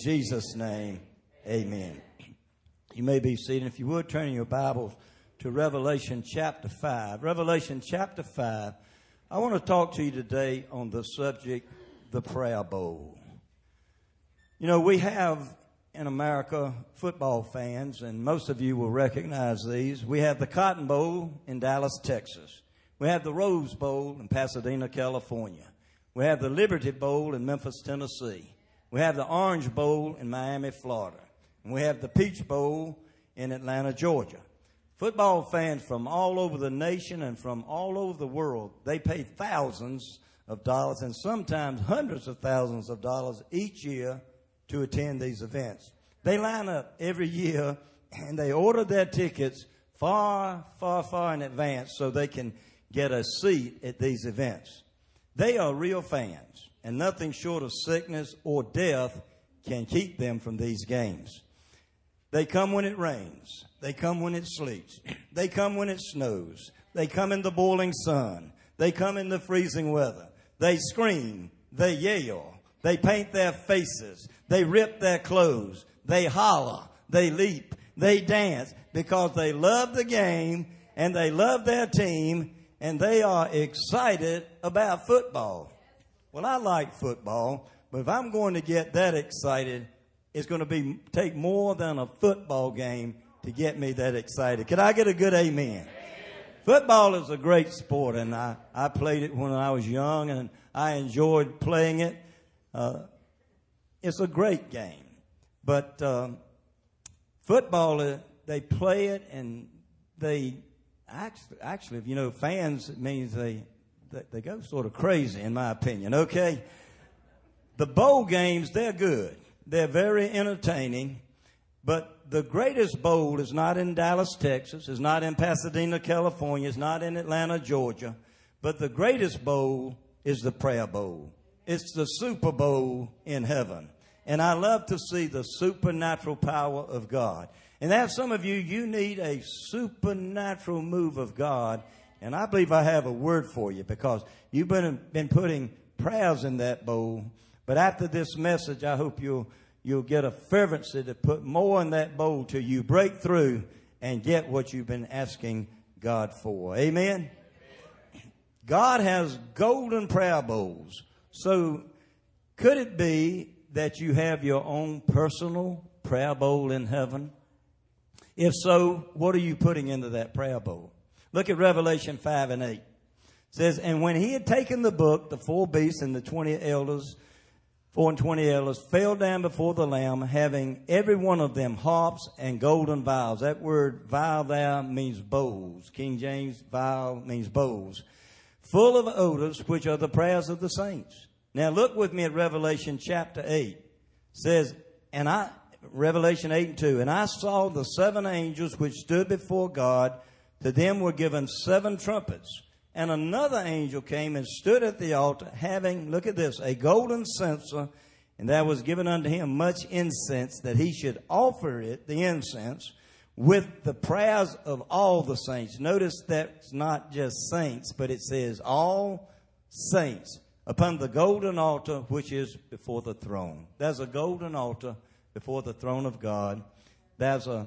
Jesus' name, amen. You may be seated. If you would, turn in your Bibles to Revelation chapter 5. Revelation chapter 5. I want to talk to you today on the subject, the prayer bowl. You know, we have in America football fans, and most of you will recognize these. We have the Cotton Bowl in Dallas, Texas. We have the Rose Bowl in Pasadena, California. We have the Liberty Bowl in Memphis, Tennessee. We have the Orange Bowl in Miami, Florida. And we have the Peach Bowl in Atlanta, Georgia. Football fans from all over the nation and from all over the world, they pay thousands of dollars and sometimes hundreds of thousands of dollars each year to attend these events. They line up every year and they order their tickets far, far, far in advance so they can get a seat at these events. They are real fans, and nothing short of sickness or death can keep them from these games. They come when it rains. They come when it sleets. They come when it snows. They come in the boiling sun. They come in the freezing weather. They scream. They yell. They paint their faces. They rip their clothes. They holler. They leap. They dance because they love the game and they love their team and they are excited about football. Well, I like football, but if I'm going to get that excited, it's going to take more than a football game to get me that excited. Can I get a good amen? Football is a great sport, and I played it when I was young, and I enjoyed playing it. It's a great game. But football, they play it, and they actually, if you know fans, it means they go sort of crazy, in my opinion, okay? The bowl games, they're good. They're very entertaining, but the greatest bowl is not in Dallas, Texas. It's not in Pasadena, California. It's not in Atlanta, Georgia. But the greatest bowl is the prayer bowl. It's the Super Bowl in heaven. And I love to see the supernatural power of God. And that's some of you, you need a supernatural move of God. And I believe I have a word for you because you've been putting prayers in that bowl. But after this message, I hope you'll get a fervency to put more in that bowl till you break through and get what you've been asking God for. Amen? God has golden prayer bowls. So could it be that you have your own personal prayer bowl in heaven? If so, what are you putting into that prayer bowl? Look at Revelation 5 and 8. It says, and when he had taken the book, the 4 beasts and the 4 and 20 elders fell down before the Lamb, having every one of them harps and golden vials. That word vial there means bowls. King James vial means bowls. Full of odors, which are the prayers of the saints. Now look with me at Revelation chapter 8. It says, Revelation 8 and 2, and I saw the 7 angels which stood before God. To them were given 7 trumpets. And another angel came and stood at the altar, having, look at this, a golden censer, and there was given unto him much incense, that he should offer it, the incense, with the prayers of all the saints. Notice that's not just saints, but it says all saints upon the golden altar which is before the throne. There's a golden altar before the throne of God. There's a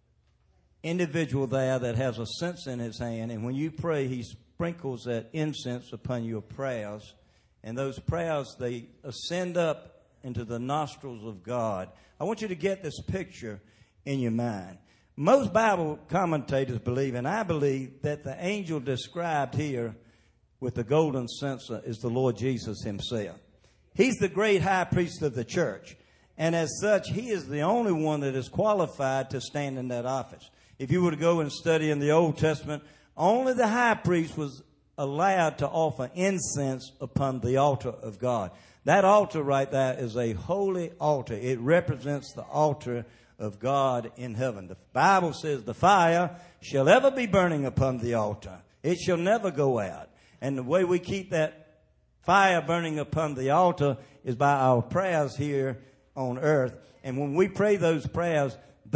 individual there that has a censer in his hand, and when you pray, he sprinkles that incense upon your prayers, and those prayers, they ascend up into the nostrils of God. I want you to get this picture in your mind. Most Bible commentators believe, and I believe, that the angel described here with the golden censer is the Lord Jesus himself. He's the great high priest of the church, and as such, he is the only one that is qualified to stand in that office. If you were to go and study in the Old Testament, only the high priest was allowed to offer incense upon the altar of God. That altar right there is a holy altar. It represents the altar of God in heaven. The Bible says the fire shall ever be burning upon the altar. It shall never go out. And the way we keep that fire burning upon the altar is by our prayers here on earth. And when we pray those prayers,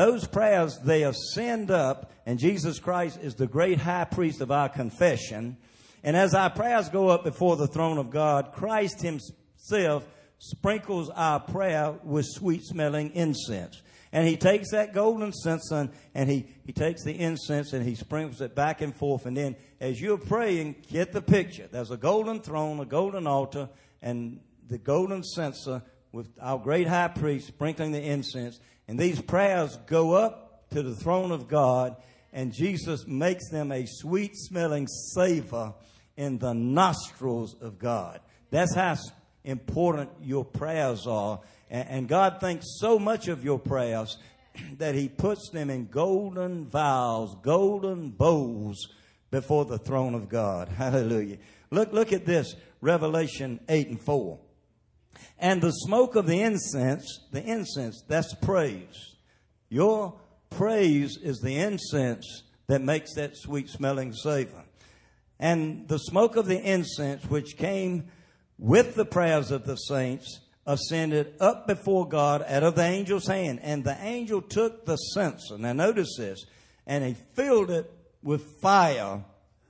they ascend up, and Jesus Christ is the great high priest of our confession. And as our prayers go up before the throne of God, Christ himself sprinkles our prayer with sweet-smelling incense. And he takes that golden censer and he takes the incense and he sprinkles it back and forth. And then as you're praying, get the picture. There's a golden throne, a golden altar, and the golden censer with our great high priest sprinkling the incense. And these prayers go up to the throne of God, and Jesus makes them a sweet-smelling savor in the nostrils of God. That's how important your prayers are. And God thinks so much of your prayers that he puts them in golden vials, golden bowls before the throne of God. Hallelujah. Look at this, Revelation 8:4. And the smoke of the incense, that's praise. Your praise is the incense that makes that sweet-smelling savor. And the smoke of the incense, which came with the prayers of the saints, ascended up before God out of the angel's hand. And the angel took the censer, now notice this, and he filled it with fire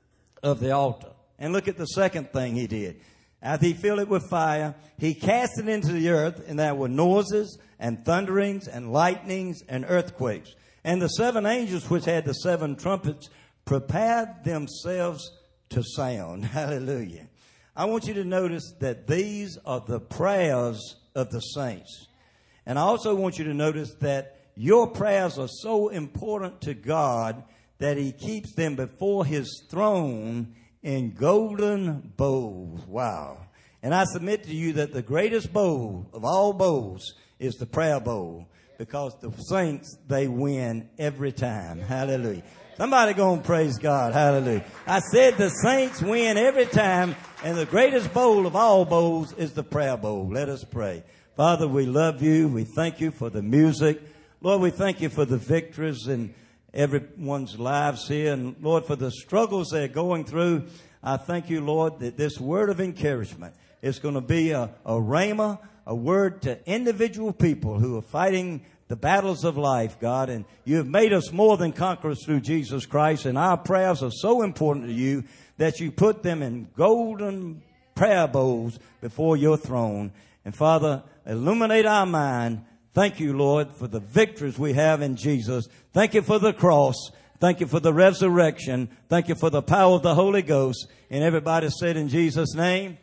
of the altar. And look at the second thing he did. After he filled it with fire, he cast it into the earth, and there were noises and thunderings and lightnings and earthquakes. And the seven angels which had the seven trumpets prepared themselves to sound. Hallelujah. I want you to notice that these are the prayers of the saints. And I also want you to notice that your prayers are so important to God that he keeps them before his throne in golden bowls. Wow. And I submit to you that the greatest bowl of all bowls is the prayer bowl, because the saints, they win every time. Hallelujah. Somebody gonna praise God. Hallelujah. I said the saints win every time, and the greatest bowl of all bowls is the prayer bowl. Let us pray. Father, we love you. We thank you for the music. Lord, we thank you for the victories in everyone's lives here. And Lord, for the struggles they're going through, I thank you, Lord, that this word of encouragement is going to be a rhema, a word to individual people who are fighting the battles of life, God. And you have made us more than conquerors through Jesus Christ. And our prayers are so important to you that you put them in golden prayer bowls before your throne. And Father, illuminate our mind. Thank you, Lord, for the victories we have in Jesus. Thank you for the cross. Thank you for the resurrection. Thank you for the power of the Holy Ghost. And everybody said in Jesus' name,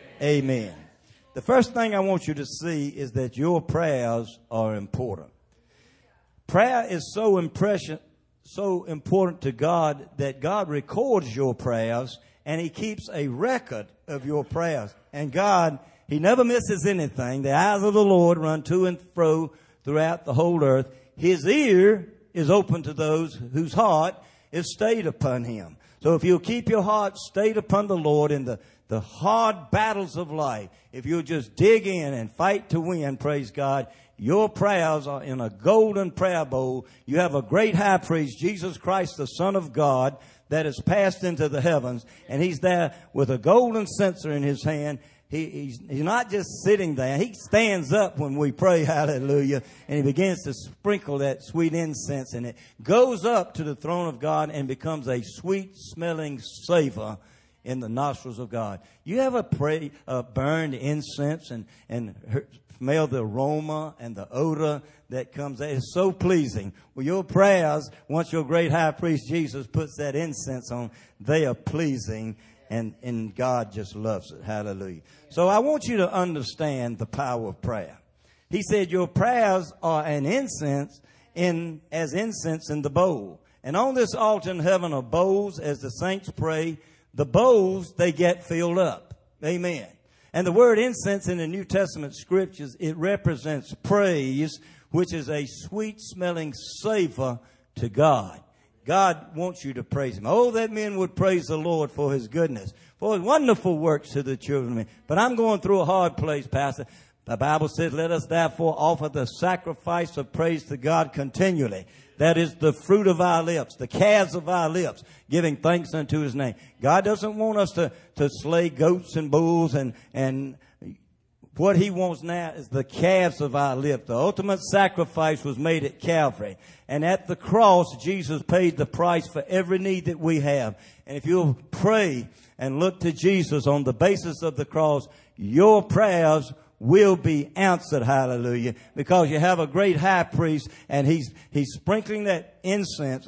amen. The first thing I want you to see is that your prayers are important. Prayer is so important to God that God records your prayers, and he keeps a record of your prayers. And God, he never misses anything. The eyes of the Lord run to and fro throughout the whole earth. His ear is open to those whose heart is stayed upon him. So if you'll keep your heart stayed upon the Lord in the hard battles of life, if you'll just dig in and fight to win, praise God, your prayers are in a golden prayer bowl. You have a great high priest, Jesus Christ, the Son of God, that has passed into the heavens, and he's there with a golden censer in his hand. He's not just sitting there. He stands up when we pray, hallelujah, and he begins to sprinkle that sweet incense, and it goes up to the throne of God and becomes a sweet-smelling savor in the nostrils of God. You ever burned incense and smell the aroma and the odor that comes out? It's so pleasing. Well, your prayers, once your great high priest Jesus puts that incense on, they are pleasing. And God just loves it. Hallelujah. So I want you to understand the power of prayer. He said your prayers are an incense as incense in the bowl. And on this altar in heaven are bowls as the saints pray. The bowls, they get filled up. Amen. And the word incense in the New Testament scriptures, it represents praise, which is a sweet smelling savor to God. God wants you to praise him. Oh, that men would praise the Lord for his goodness, for his wonderful works to the children of men. But I'm going through a hard place, Pastor. The Bible says, let us therefore offer the sacrifice of praise to God continually. That is the fruit of our lips, the calves of our lips, giving thanks unto his name. God doesn't want us to slay goats and bulls, and what he wants now is the calves of our lips. The ultimate sacrifice was made at Calvary. And at the cross, Jesus paid the price for every need that we have. And if you'll pray and look to Jesus on the basis of the cross, your prayers will be answered. Hallelujah. Because you have a great high priest and he's sprinkling that incense.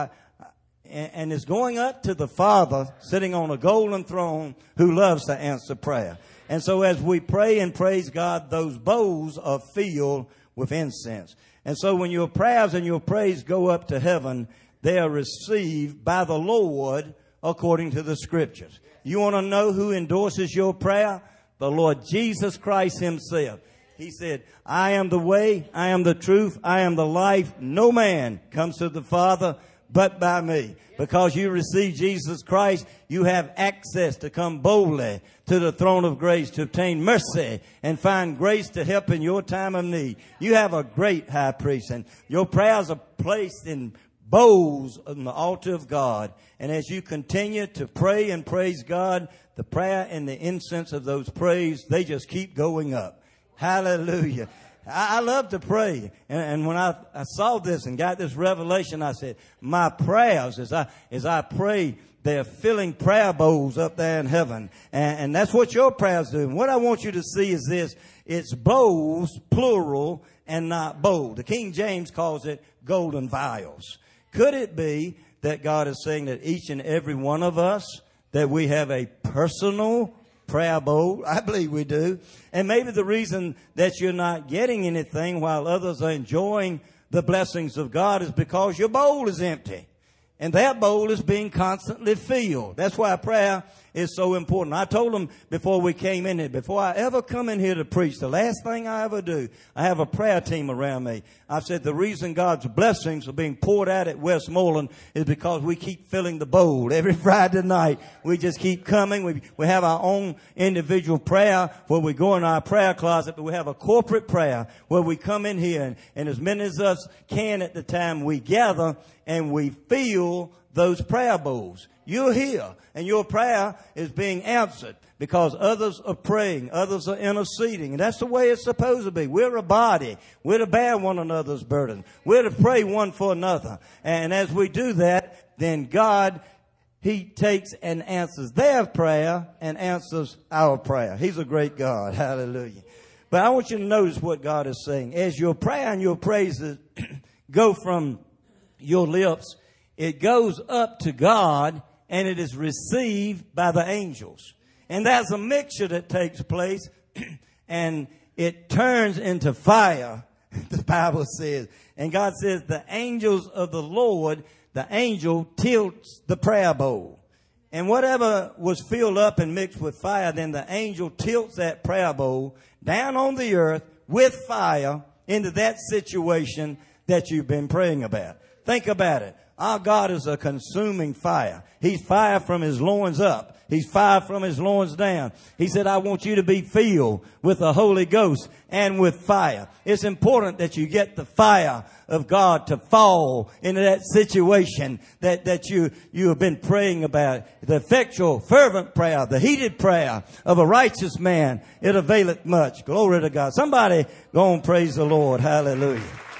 And it's going up to the Father sitting on a golden throne who loves to answer prayer. And so as we pray and praise God, those bowls are filled with incense. And so when your prayers and your praise go up to heaven, they are received by the Lord according to the Scriptures. You want to know who endorses your prayer? The Lord Jesus Christ himself. He said, I am the way, I am the truth, I am the life. No man comes to the Father but by me. Because you receive Jesus Christ, you have access to come boldly to the throne of grace to obtain mercy and find grace to help in your time of need. You have a great high priest, and your prayers are placed in bowls on the altar of God. And as you continue to pray and praise God, the prayer and the incense of those praise, they just keep going up. Hallelujah. I love to pray. And when I saw this and got this revelation, I said, my prayers as I pray, they're filling prayer bowls up there in heaven. And that's what your prayers do. And what I want you to see is this. It's bowls, plural, and not bowl. The King James calls it golden vials. Could it be that God is saying that each and every one of us, that we have a personal prayer bowl? I believe we do. And maybe the reason that you're not getting anything while others are enjoying the blessings of God is because your bowl is empty. And that bowl is being constantly filled. That's why prayer is so important. I told them before we came in here, before I ever come in here to preach, the last thing I ever do, I have a prayer team around me. I said the reason God's blessings are being poured out at Westmoreland is because we keep filling the bowl. Every Friday night, we just keep coming. We have our own individual prayer where we go in our prayer closet, but we have a corporate prayer where we come in here and as many as us can at the time we gather and we fill those prayer bowls. You're here and your prayer is being answered because others are praying, others are interceding. And that's the way it's supposed to be. We're a body. We're to bear one another's burden. We're to pray one for another. And as we do that, then God, He takes and answers their prayer and answers our prayer. He's a great God. Hallelujah. But I want you to notice what God is saying. As your prayer and your praises go from your lips, it goes up to God and it is received by the angels. And there's a mixture that takes place and it turns into fire, the Bible says. And God says the angels of the Lord, the angel tilts the prayer bowl. And whatever was filled up and mixed with fire, then the angel tilts that prayer bowl down on the earth with fire into that situation that you've been praying about. Think about it. Our God is a consuming fire. He's fire from His loins up. He's fire from His loins down. He said, I want you to be filled with the Holy Ghost and with fire. It's important that you get the fire of God to fall into that situation that you have been praying about. The effectual, fervent prayer, the heated prayer of a righteous man, it availeth much. Glory to God. Somebody go and praise the Lord. Hallelujah.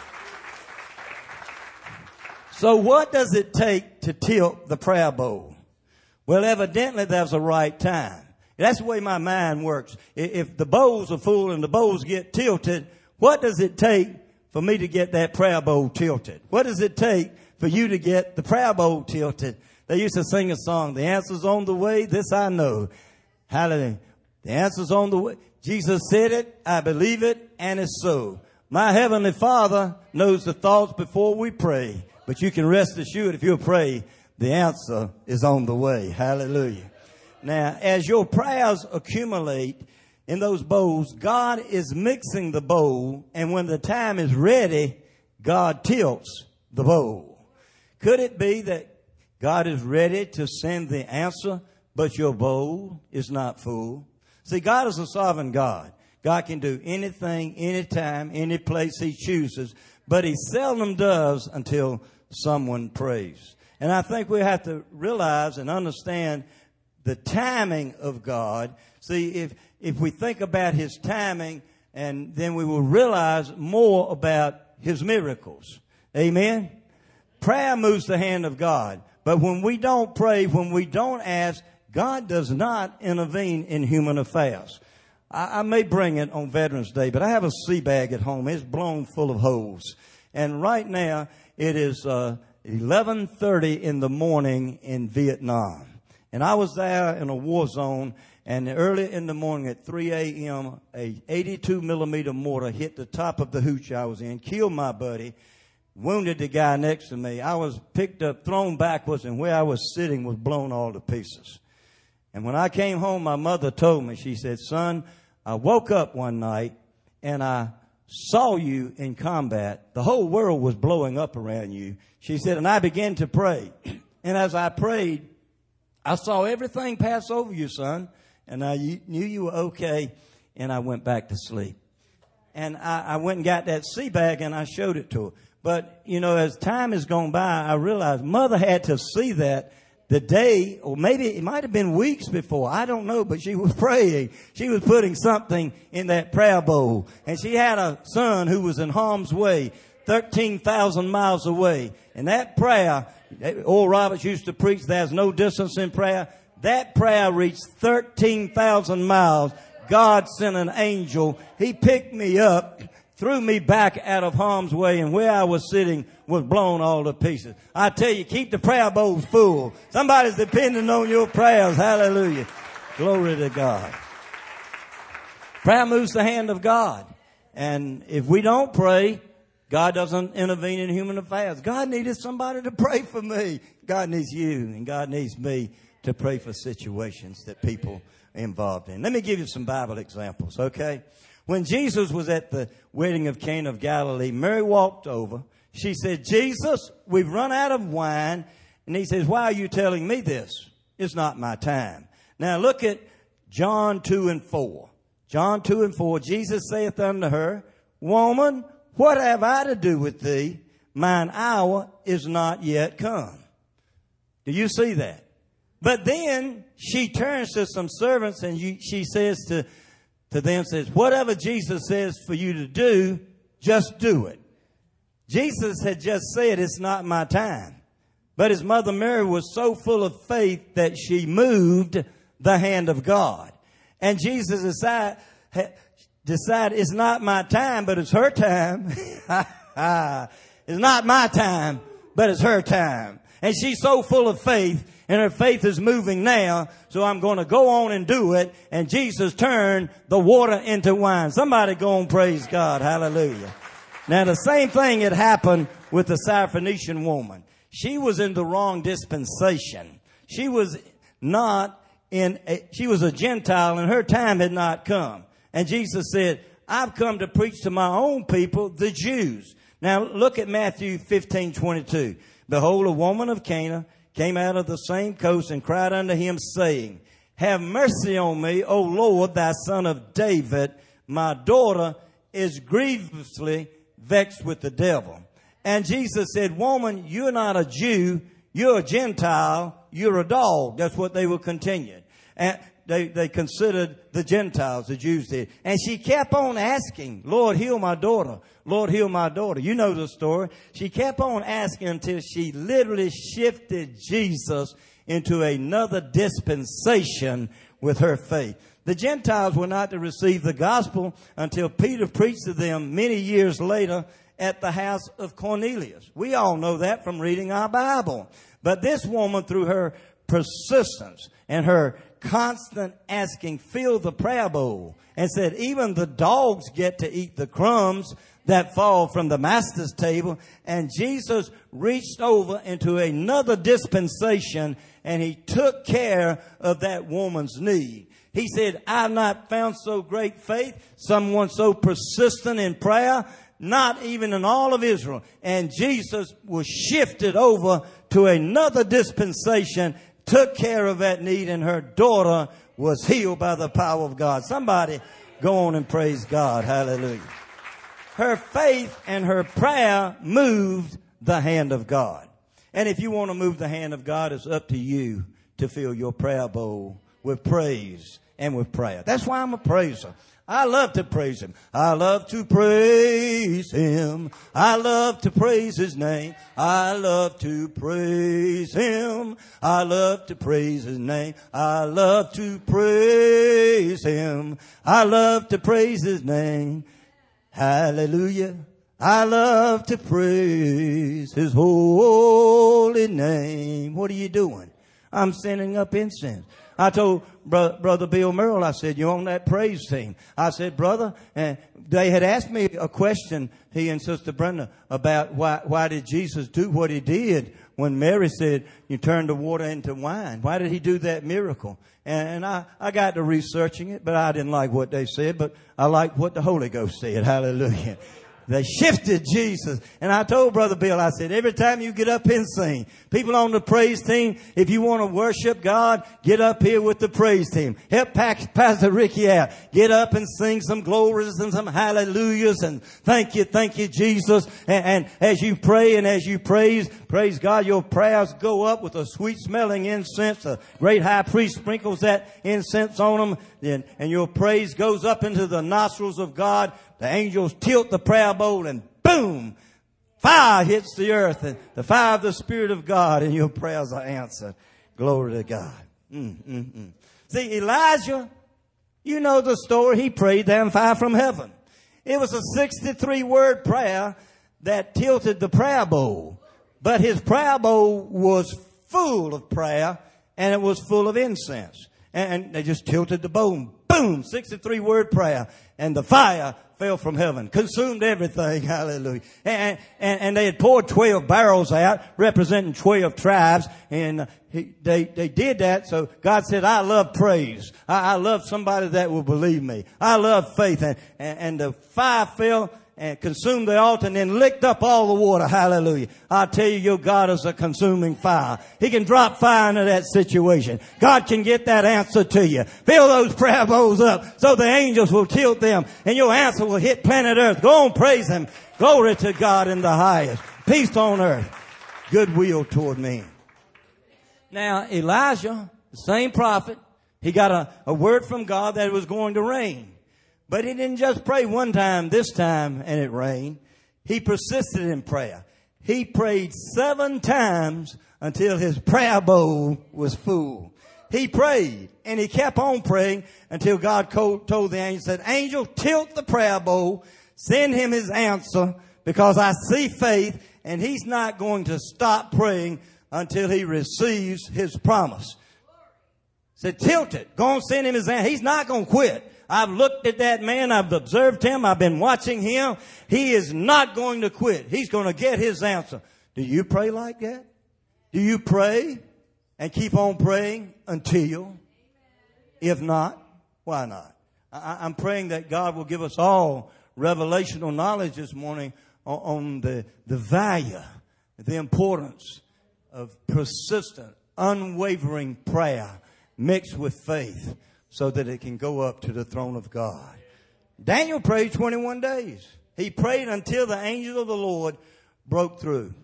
So what does it take to tilt the prayer bowl? Well, evidently there's a right time. That's the way my mind works. If the bowls are full and the bowls get tilted, what does it take for me to get that prayer bowl tilted? What does it take for you to get the prayer bowl tilted? They used to sing a song, the answer's on the way, this I know. Hallelujah. The answer's on the way. Jesus said it, I believe it, and it's so. My Heavenly Father knows the thoughts before we pray. But you can rest assured if you'll pray, the answer is on the way. Hallelujah. Now, as your prayers accumulate in those bowls, God is mixing the bowl. And when the time is ready, God tilts the bowl. Could it be that God is ready to send the answer, but your bowl is not full? See, God is a sovereign God. God can do anything, anytime, any place He chooses. But He seldom does until someone prays. And I think we have to realize and understand the timing of God. See, if we think about His timing, and then we will realize more about His miracles. Amen? Prayer moves the hand of God. But when we don't pray, when we don't ask, God does not intervene in human affairs. I may bring it on Veterans Day, but I have a sea bag at home. It's blown full of holes. And right now, it is 11:30 in the morning in Vietnam. And I was there in a war zone, and early in the morning at 3 a.m., a 82 millimeter mortar hit the top of the hooch I was in, killed my buddy, wounded the guy next to me. I was picked up, thrown backwards, and where I was sitting was blown all to pieces. And when I came home, my mother told me, she said, son, I woke up one night and I saw you in combat. The whole world was blowing up around you. She said, and I began to pray. And as I prayed, I saw everything pass over you, son. And I knew you were okay. And I went back to sleep. And I went and got that sea bag and I showed it to her. But, you know, as time has gone by, I realized Mother had to see that the day, or maybe it might have been weeks before, I don't know, but she was praying. She was putting something in that prayer bowl. And she had a son who was in harm's way, 13,000 miles away. And that prayer, Oral Roberts used to preach, there's no distance in prayer. That prayer reached 13,000 miles. God sent an angel. He picked me up, threw me back out of harm's way, and where I was sitting was blown all to pieces. I tell you, keep the prayer bowls full. Somebody's depending on your prayers. Hallelujah. Glory to God. Prayer moves the hand of God. And if we don't pray, God doesn't intervene in human affairs. God needed somebody to pray for me. God needs you, and God needs me to pray for situations that people are involved in. Let me give you some Bible examples, okay? When Jesus was at the wedding of Cana of Galilee, Mary walked over. She said, Jesus, we've run out of wine. And he says, why are you telling me this? It's not my time. Now look at John 2:4. John 2:4, Jesus saith unto her, woman, what have I to do with thee? Mine hour is not yet come. Do you see that? But then she turns to some servants and she says to them, says, whatever Jesus says for you to do, just do it. Jesus had just said, it's not my time. But his mother Mary was so full of faith that she moved the hand of God. And Jesus decided it's not my time, but it's her time. It's not my time, but it's her time. And she's so full of faith, and her faith is moving now, so I'm going to go on and do it. And Jesus turned the water into wine. Somebody go and praise God. Hallelujah. Now, the same thing had happened with the Syrophoenician woman. She was in the wrong dispensation. She was a Gentile, and her time had not come. And Jesus said, I've come to preach to my own people, the Jews. Now, look at Matthew 15:22. Behold, a woman of Cana came out of the same coast and cried unto him, saying, have mercy on me, O Lord, thy son of David. My daughter is grievously vexed with the devil. And Jesus said, woman, you're not a Jew, you're a Gentile, you're a dog. That's what they were continuing. And they considered the Gentiles, the Jews did. And she kept on asking, Lord, heal my daughter. Lord, heal my daughter. You know the story. She kept on asking until she literally shifted Jesus into another dispensation with her faith. The Gentiles were not to receive the gospel until Peter preached to them many years later at the house of Cornelius. We all know that from reading our Bible. But this woman, through her persistence and her constant asking, filled the prayer bowl and said, even the dogs get to eat the crumbs that fall from the master's table. And Jesus reached over into another dispensation and he took care of that woman's need. He said, I've not found so great faith, someone so persistent in prayer, not even in all of Israel. And Jesus was shifted over to another dispensation, took care of that need, and her daughter was healed by the power of God. Somebody go on and praise God. Hallelujah. Her faith and her prayer moved the hand of God. And if you want to move the hand of God, it's up to you to fill your prayer bowl with praise and with prayer. That's why I'm a praiser. I love to praise him. I love to praise him. I love to praise his name. I love to praise him. I love to praise his name. I love to praise him. I love to praise his name. Hallelujah. I love to praise his holy name. What are you doing? I'm sending up incense. I told Brother Bill Merrill, I said, you on that praise team? I said, brother, and they had asked me a question, he and Sister Brenda, about why did Jesus do what he did when Mary said, you turned the water into wine? Why did he do that miracle? And I got to researching it, but I didn't like what they said, but I liked what the Holy Ghost said. Hallelujah. They shifted Jesus. And I told Brother Bill, I said, every time you get up and sing, people on the praise team, if you want to worship God, get up here with the praise team. Help Pastor Ricky out. Get up and sing some glories and some hallelujahs and thank you, Jesus. And as you pray and as you praise God, your prayers go up with a sweet smelling incense. The great high priest sprinkles that incense on them. And your praise goes up into the nostrils of God. The angels tilt the prayer bowl and boom, fire hits the earth and the fire of the Spirit of God and your prayers are answered. Glory to God. See, Elijah, you know the story. He prayed down fire from heaven. It was a 63-word prayer that tilted the prayer bowl. But his prayer bowl was full of prayer and it was full of incense. And they just tilted the bowl. Boom, 63-word prayer. And the fire fell from heaven, consumed everything. Hallelujah. And they had poured 12 barrels out, representing 12 tribes. And they did that. So God said, I love praise. I love somebody that will believe me. I love faith. And the fire fell and consumed the altar and then licked up all the water. Hallelujah. I tell you, your God is a consuming fire. He can drop fire into that situation. God can get that answer to you. Fill those prayer bowls up so the angels will tilt them and your answer will hit planet earth. Go on, praise him. Glory to God in the highest. Peace on earth. Goodwill toward men. Now, Elijah, the same prophet, he got a word from God that it was going to rain. But he didn't just pray one time, this time, and it rained. He persisted in prayer. He prayed 7 times until his prayer bowl was full. He prayed, and he kept on praying until God told the angel, said, angel, tilt the prayer bowl, send him his answer, because I see faith, and he's not going to stop praying until he receives his promise. Said, tilt it. Go and send him his answer. He's not going to quit. I've looked at that man. I've observed him. I've been watching him. He is not going to quit. He's going to get his answer. Do you pray like that? Do you pray and keep on praying until? If not, why not? I'm praying that God will give us all revelational knowledge this morning on the value, the importance of persistent, unwavering prayer mixed with faith, so that it can go up to the throne of God. Daniel prayed 21 days. He prayed until the angel of the Lord broke through.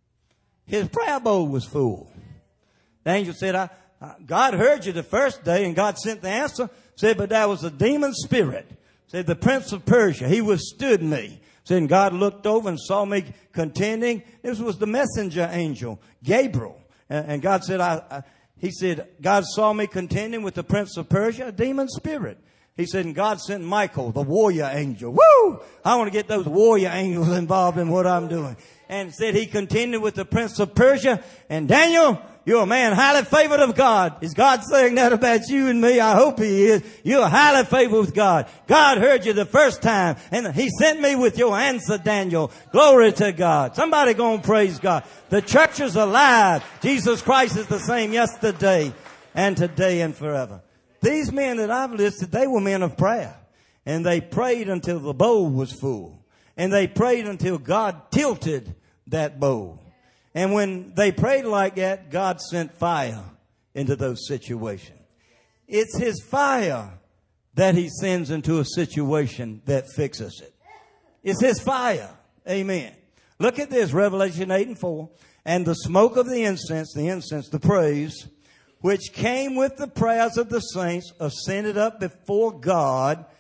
His prayer bowl was full. The angel said, God heard you the first day, and God sent the answer. Said, but that was a demon spirit. Said, the prince of Persia, he withstood me. Said, and God looked over and saw me contending. This was the messenger angel, Gabriel. And God said, He said, God saw me contending with the prince of Persia, a demon spirit. He said, and God sent Michael, the warrior angel. Woo! I want to get those warrior angels involved in what I'm doing. And said he contended with the prince of Persia. And Daniel, you're a man highly favored of God. Is God saying that about you and me? I hope he is. You're highly favored with God. God heard you the first time. And he sent me with your answer, Daniel. Glory to God. Somebody go and praise God. The church is alive. Jesus Christ is the same yesterday and today and forever. These men that I've listed, they were men of prayer. And they prayed until the bowl was full. And they prayed until God tilted that bowl. And when they prayed like that, God sent fire into those situations. It's his fire that he sends into a situation that fixes it. It's his fire. Amen. Look at this, Revelation 8:4. And the smoke of the incense, the praise, which came with the prayers of the saints, ascended up before God,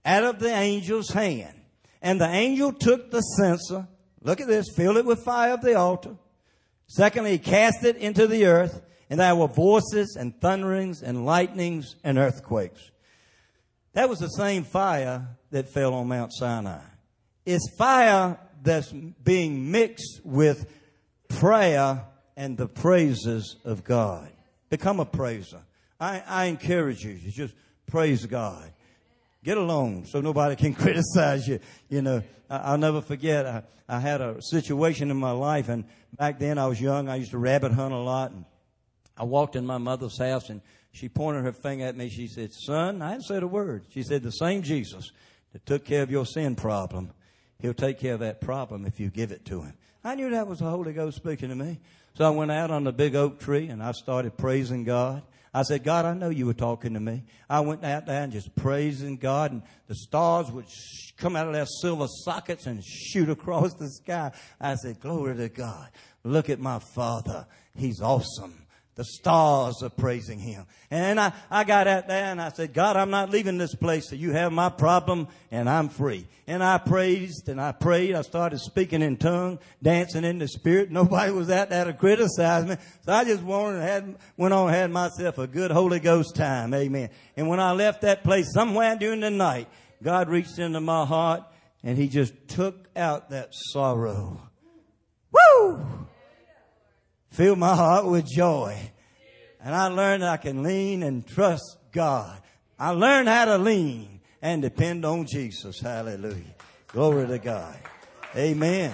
out of the angel's hand. And the angel took the censer, look at this, filled it with fire of the altar. Secondly, he cast it into the earth, and there were voices and thunderings and lightnings and earthquakes. That was the same fire that fell on Mount Sinai. It's fire that's being mixed with prayer and the praises of God. Become a praiser. I encourage you to just praise God. Get along so nobody can criticize you. You know, I'll never forget, I had a situation in my life, and back then I was young. I used to rabbit hunt a lot, and I walked in my mother's house, and she pointed her finger at me. She said, son, I hadn't said a word. She said, the same Jesus that took care of your sin problem, he'll take care of that problem if you give it to him. I knew that was the Holy Ghost speaking to me. So I went out on the big oak tree, and I started praising God. I said, God, I know you were talking to me. I went out there and just praising God, and the stars would come out of their silver sockets and shoot across the sky. I said, glory to God. Look at my Father. He's awesome. The stars are praising him. And I got out there and I said, God, I'm not leaving this place till you have my problem and I'm free. And I praised and I prayed. I started speaking in tongues, dancing in the spirit. Nobody was out there to criticize me. So I just went on and had myself a good Holy Ghost time. Amen. And when I left that place somewhere during the night, God reached into my heart and he just took out that sorrow. Woo! Filled my heart with joy. And I learned I can lean and trust God. I learned how to lean and depend on Jesus. Hallelujah. Glory to God. Amen.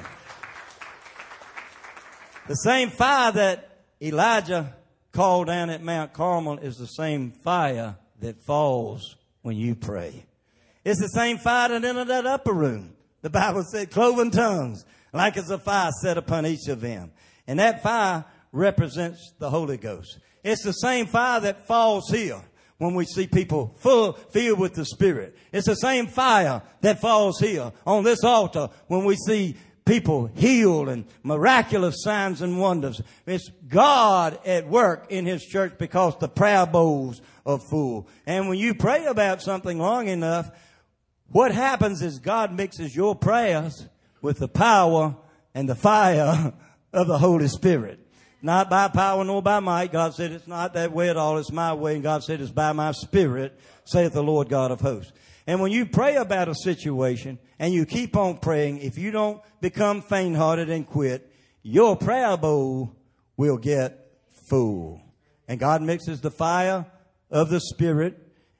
The same fire that Elijah called down at Mount Carmel is the same fire that falls when you pray. It's the same fire that entered that upper room. The Bible said cloven tongues, like as a fire set upon each of them. And that fire represents the Holy Ghost. It's the same fire that falls here when we see people filled with the Spirit. It's the same fire that falls here on this altar when we see people healed and miraculous signs and wonders. It's God at work in his church because the prayer bowls are full. And when you pray about something long enough, what happens is God mixes your prayers with the power and the fire of the Holy Spirit. Not by power nor by might. God said it's not that way at all. It's my way. And God said it's by my Spirit, saith the Lord God of hosts. And when you pray about a situation and you keep on praying, if you don't become faint-hearted and quit, your prayer bowl will get full. And God mixes the fire of the Spirit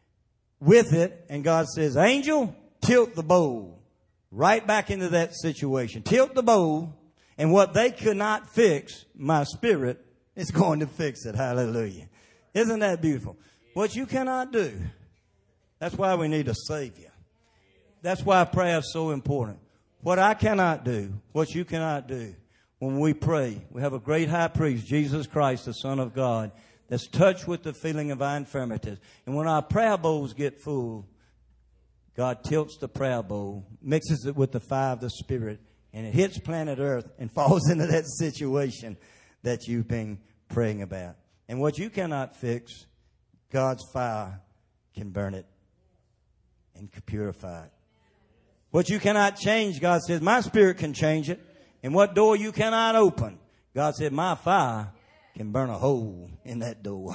with it. And God says, angel, tilt the bowl right back into that situation. Tilt the bowl. And what they could not fix, my Spirit is going to fix it. Hallelujah. Isn't that beautiful? What you cannot do. That's why we need a Savior. That's why prayer is so important. What I cannot do, what you cannot do, when we pray, we have a great high priest, Jesus Christ, the Son of God, that's touched with the feeling of our infirmities. And when our prayer bowls get full, God tilts the prayer bowl, mixes it with the fire of the Spirit, and it hits planet Earth and falls into that situation that you've been praying about. And what you cannot fix, God's fire can burn it and purify it. What you cannot change, God says, my Spirit can change it. And what door you cannot open, God said, my fire can burn a hole in that door.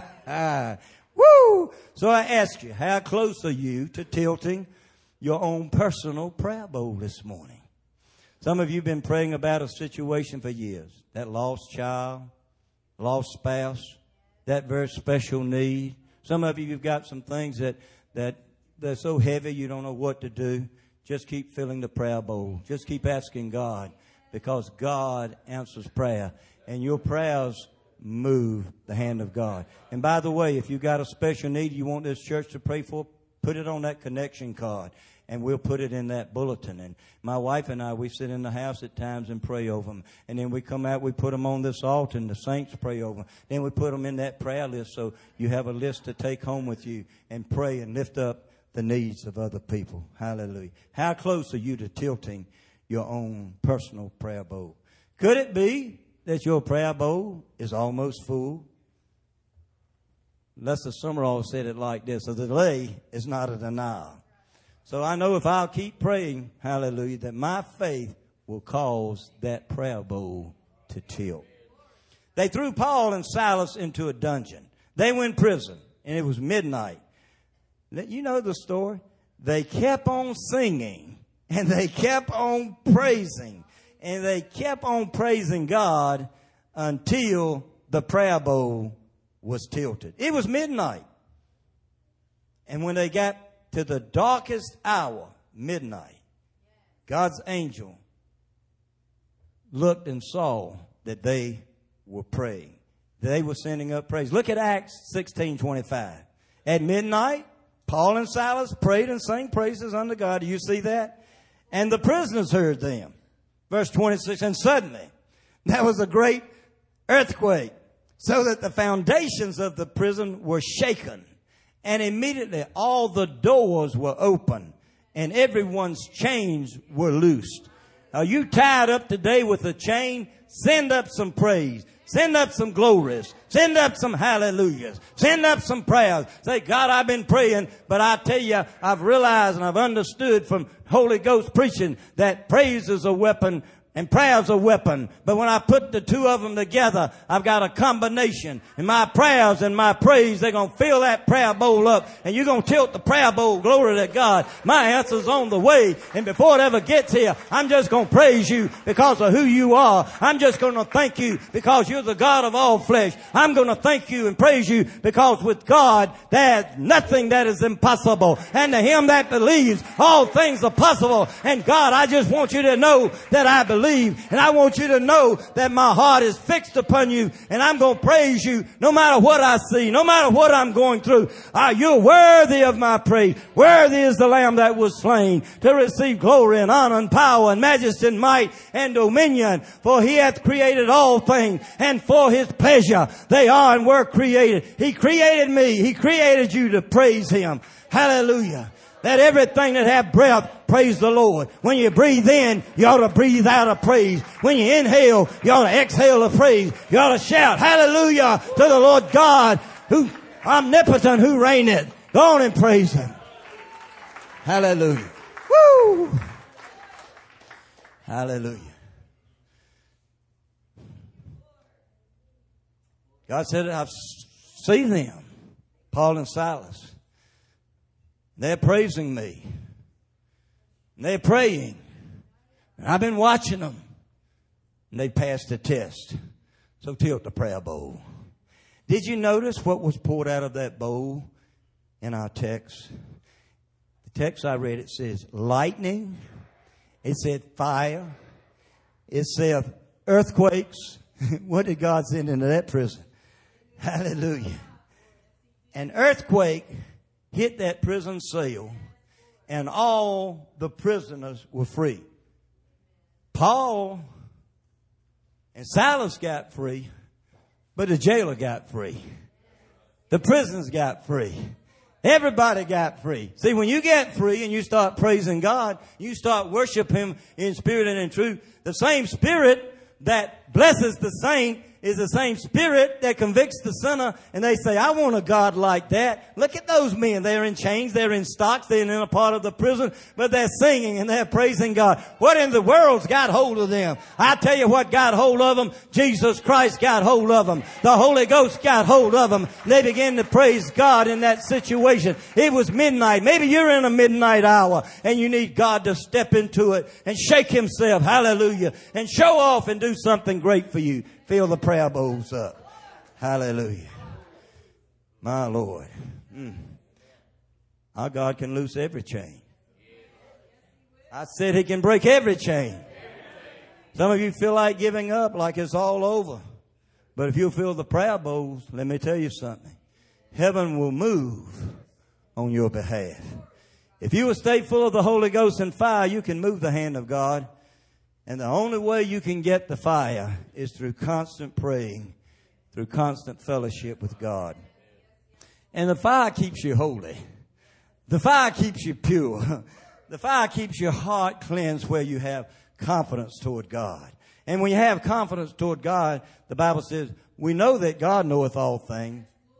Woo! So I ask you, how close are you to tilting your own personal prayer bowl this morning? Some of you have been praying about a situation for years. That lost child, lost spouse, that very special need. Some of you have got some things that they're so heavy you don't know what to do. Just keep filling the prayer bowl. Just keep asking God, because God answers prayer. And your prayers move the hand of God. And by the way, if you've got a special need you want this church to pray for, put it on that connection card. And we'll put it in that bulletin. And my wife and I, we sit in the house at times and pray over them. And then we come out, we put them on this altar, and the saints pray over them. Then we put them in that prayer list so you have a list to take home with you and pray and lift up the needs of other people. Hallelujah. How close are you to tilting your own personal prayer bowl? Could it be that your prayer bowl is almost full? Lester Summerall said it like this: a delay is not a denial. So I know if I'll keep praying, hallelujah, that my faith will cause that prayer bowl to tilt. They threw Paul and Silas into a dungeon. They were in prison, and it was midnight. You know the story. They kept on singing, and they kept on praising, and they kept on praising God until the prayer bowl was tilted. It was midnight. And when they got to the darkest hour, midnight, God's angel looked and saw that they were praying. They were sending up praise. Look at Acts 16:25. At midnight, Paul and Silas prayed and sang praises unto God. Do you see that? And the prisoners heard them. Verse 26, and suddenly there was a great earthquake, so that the foundations of the prison were shaken. And immediately all the doors were open and everyone's chains were loosed. Are you tied up today with a chain? Send up some praise. Send up some glories. Send up some hallelujahs. Send up some prayers. Say, God, I've been praying, but I tell you, I've realized and I've understood from Holy Ghost preaching that praise is a weapon and prayer's a weapon. But when I put the two of them together, I've got a combination. And my prayers and my praise, they're going to fill that prayer bowl up. And you're going to tilt the prayer bowl. Glory to God. My answer's on the way. And before it ever gets here, I'm just going to praise you because of who you are. I'm just going to thank you because you're the God of all flesh. I'm going to thank you and praise you because with God, there's nothing that is impossible. And to him that believes, all things are possible. And God, I just want you to know that I believe. And I want you to know that my heart is fixed upon you. And I'm going to praise you no matter what I see, no matter what I'm going through. You're worthy of my praise. Worthy is the Lamb that was slain to receive glory and honor and power and majesty and might and dominion. For he hath created all things, and for his pleasure they are and were created. He created me. He created you to praise him. Hallelujah. Let everything that have breath praise the Lord. When you breathe in, you ought to breathe out a praise. When you inhale, you ought to exhale a praise. You ought to shout hallelujah to the Lord God, who omnipotent, who reigneth. Go on and praise him. Hallelujah. Woo! Hallelujah. God said, I've seen them, Paul and Silas. They're praising me. They're praying. And I've been watching them. And they passed the test. So tilt the prayer bowl. Did you notice what was poured out of that bowl in our text? The text I read, it says lightning. It said fire. It said earthquakes. What did God send into that prison? Hallelujah. An earthquake hit that prison cell, and all the prisoners were free. Paul and Silas got free, but the jailer got free. The prisoners got free. Everybody got free. See, when you get free and you start praising God, you start worshiping him in spirit and in truth, the same spirit that blesses the saint is the same spirit that convicts the sinner, and they say, I want a God like that. Look at those men. They're in chains. They're in stocks. They're in a part of the prison, but they're singing and they're praising God. What in the world's got hold of them? I tell you what got hold of them. Jesus Christ got hold of them. The Holy Ghost got hold of them. They began to praise God in that situation. It was midnight. Maybe you're in a midnight hour and you need God to step into it and shake himself. Hallelujah. And show off and do something great for you. Fill the prayer bowls up. Hallelujah. My Lord. Our God can loose every chain. I said he can break every chain. Some of you feel like giving up, like it's all over. But if you'll fill the prayer bowls, let me tell you something. Heaven will move on your behalf. If you will stay full of the Holy Ghost and fire, you can move the hand of God. And the only way you can get the fire is through constant praying, through constant fellowship with God. And the fire keeps you holy. The fire keeps you pure. The fire keeps your heart cleansed where you have confidence toward God. And when you have confidence toward God, the Bible says, we know that God knoweth all things.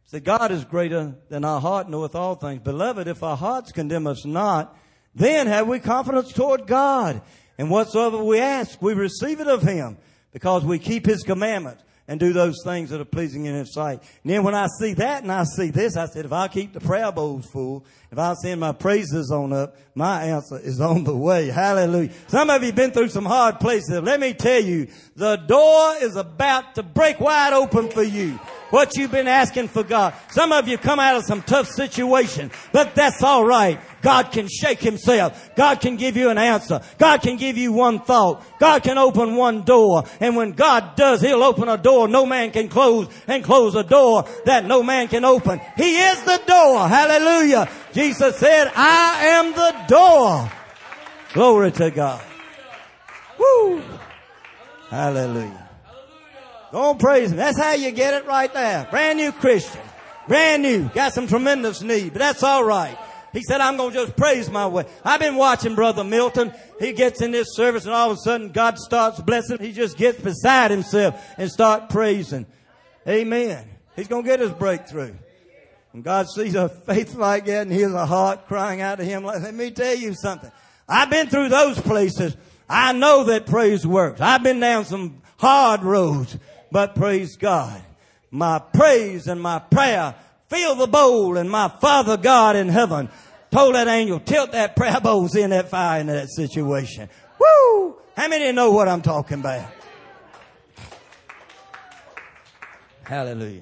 See, God is greater than our heart knoweth all things. Beloved, if our hearts condemn us not, then have we confidence toward God. And whatsoever we ask, we receive it of Him, because we keep His commandments and do those things that are pleasing in His sight. And then when I see that and I see this, I said, if I keep the prayer bowls full, if I send my praises on up, my answer is on the way. Hallelujah. Some of you have been through some hard places. Let me tell you, the door is about to break wide open for you. What you've been asking for God. Some of you come out of some tough situation, but that's all right. God can shake Himself. God can give you an answer. God can give you one thought. God can open one door. And when God does, He'll open a door no man can close, and close a door that no man can open. He is the door. Hallelujah. Jesus said, I am the door. Glory to God. Woo. Hallelujah. Go on, praise Him. That's how you get it right there. Brand new Christian. Brand new. Got some tremendous need, but that's all right. He said, I'm going to just praise my way. I've been watching Brother Milton. He gets in this service and all of a sudden God starts blessing. He just gets beside himself and start praising. Amen. He's going to get his breakthrough. When God sees a faith like that and hears a heart crying out to Him, let me tell you something. I've been through those places. I know that praise works. I've been down some hard roads, but praise God. My praise and my prayer fill the bowl, and my Father God in heaven told that angel, tilt that prayer bowls in that fire into that situation. Woo! How many know what I'm talking about? Hallelujah.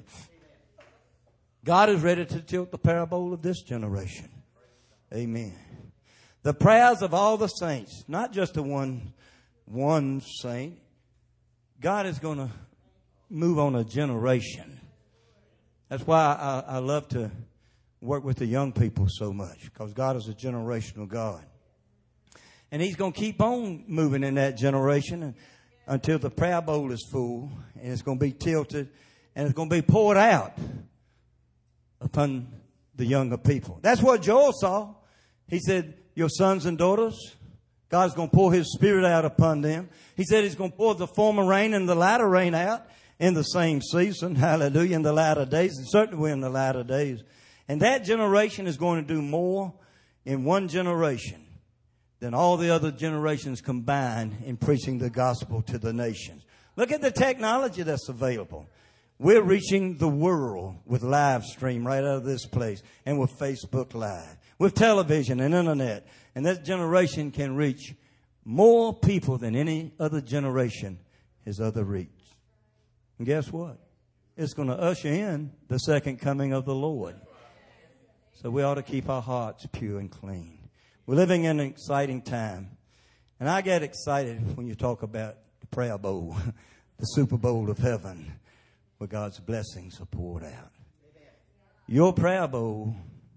God is ready to tilt the prayer bowl of this generation. Amen. The prayers of all the saints, not just the one saint. God is going to move on a generation. That's why I love to work with the young people so much, because God is a generational God. And He's going to keep on moving in that generation until the prayer bowl is full, and it's going to be tilted, and it's going to be poured out upon the younger people. That's what Joel saw. He said, your sons and daughters, God's going to pour His Spirit out upon them. He said He's going to pour the former rain and the latter rain out in the same season. Hallelujah. In the latter days. And certainly we're in the latter days. And that generation is going to do more in one generation than all the other generations combined in preaching the gospel to the nations. Look at the technology that's available. We're reaching the world with live stream right out of this place, and with Facebook Live, with television and internet. And that generation can reach more people than any other generation has ever reached. And guess what? It's going to usher in the second coming of the Lord. So we ought to keep our hearts pure and clean. We're living in an exciting time. And I get excited when you talk about the prayer bowl, the Super Bowl of heaven, where God's blessings are poured out. Your prayer bowl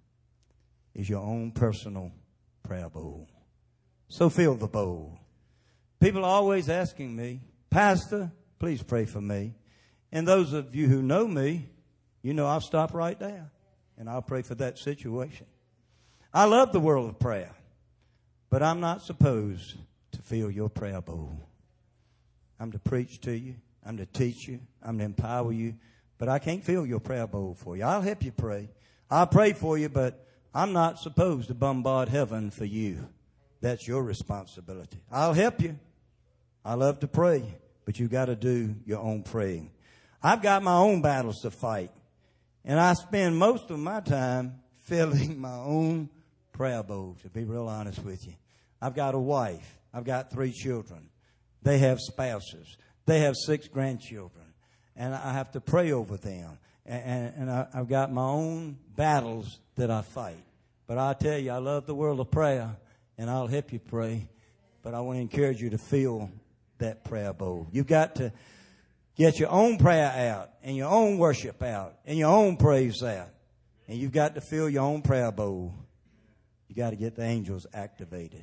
is your own personal prayer bowl. So fill the bowl. People are always asking me, Pastor, please pray for me. And those of you who know me, you know I'll stop right there and I'll pray for that situation. I love the world of prayer, but I'm not supposed to fill your prayer bowl. I'm to preach to you. I'm to teach you. I'm to empower you. But I can't fill your prayer bowl for you. I'll help you pray. I'll pray for you, but I'm not supposed to bombard heaven for you. That's your responsibility. I'll help you. I love to pray, but you got to do your own praying. I've got my own battles to fight, and I spend most of my time filling my own prayer bowl, to be real honest with you. I've got a wife. I've got 3 children. They have spouses. They have 6 grandchildren, and I have to pray over them. And I've got my own battles that I fight. But I tell you, I love the world of prayer, and I'll help you pray. But I want to encourage you to fill that prayer bowl. You've got to get your own prayer out, and your own worship out, and your own praise out. And you've got to fill your own prayer bowl. You got to get the angels activated.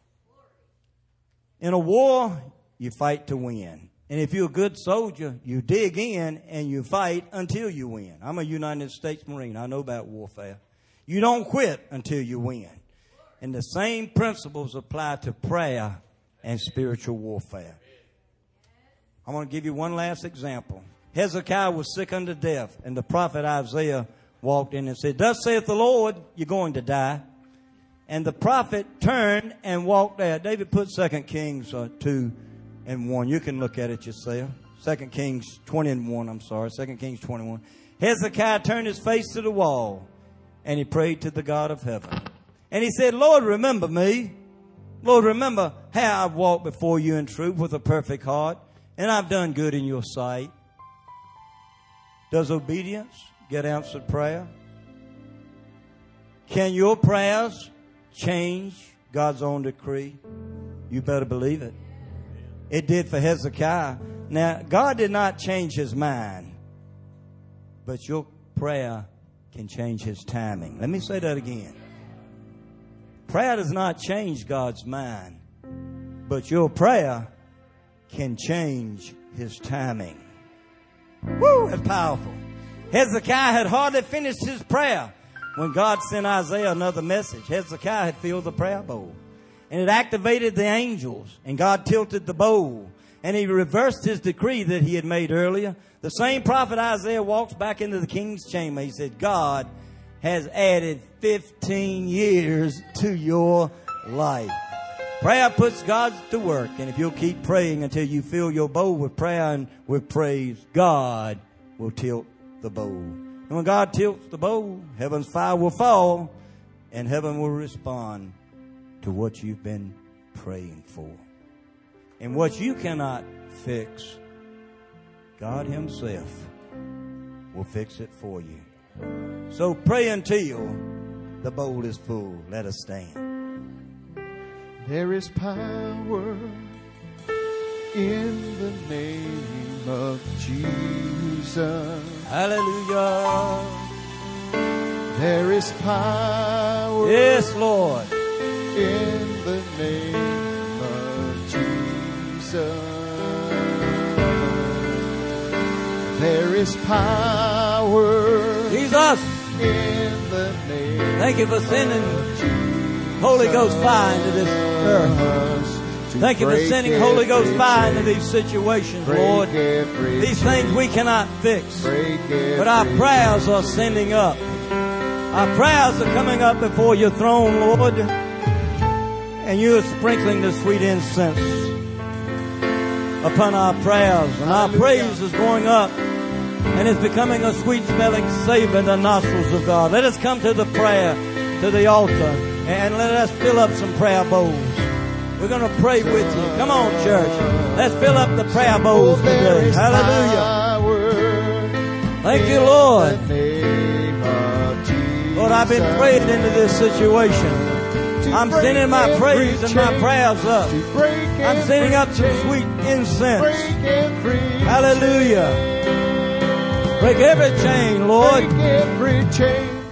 In a war, you fight to win. And if you're a good soldier, you dig in and you fight until you win. I'm a United States Marine. I know about warfare. You don't quit until you win. And the same principles apply to prayer and spiritual warfare. I want to give you one last example. Hezekiah was sick unto death, and the prophet Isaiah walked in and said, "Thus saith the Lord, you're going to die." And the prophet turned and walked there. David put 2 Kings 2:1. You can look at it yourself. 2 Kings 20:1, I'm sorry. 2 Kings 21. Hezekiah turned his face to the wall, and he prayed to the God of heaven. And he said, "Lord, remember me. Lord, remember how I've walked before you in truth with a perfect heart, and I've done good in your sight." Does obedience get answered prayer? Can your prayers change God's own decree? You better believe it. It did for Hezekiah. Now, God did not change his mind, but your prayer can change his timing. Let me say that again. Prayer does not change God's mind, but your prayer can change his timing. Woo, that's powerful. Hezekiah had hardly finished his prayer when God sent Isaiah another message. Hezekiah had filled the prayer bowl, and it activated the angels, and God tilted the bowl, and he reversed his decree that he had made earlier. The same prophet Isaiah walks back into the king's chamber. He said, "God has added 15 years to your life." Prayer puts God to work, and if you'll keep praying until you fill your bowl with prayer and with praise, God will tilt the bowl. And when God tilts the bowl, heaven's fire will fall, and heaven will respond to what you've been praying for. And what you cannot fix, God himself will fix it for you. So pray until the bowl is full. Let us stand. There is power in the name of Jesus. Hallelujah. There is power, yes, Lord, in the name of Jesus. There is power, Jesus, in the name. Thank you for sending Holy Ghost fire into this earth. Thank you for sending Holy Ghost fire into these situations, Lord. These things we cannot fix, but our prayers are sending up. Our prayers are coming up before your throne, Lord, and you are sprinkling the sweet incense upon our prayers, and our praise is going up, and it's becoming a sweet-smelling savor in the nostrils of God. Let us come to the prayer, to the altar, and let us fill up some prayer bowls. We're going to pray with you. Come on, church. Let's fill up the prayer bowls today. Hallelujah. Thank you, Lord. Lord, I've been praying into this situation. I'm sending my praise and my prayers up. I'm sending up some sweet incense. Hallelujah. Break every chain, Lord. Break every chain.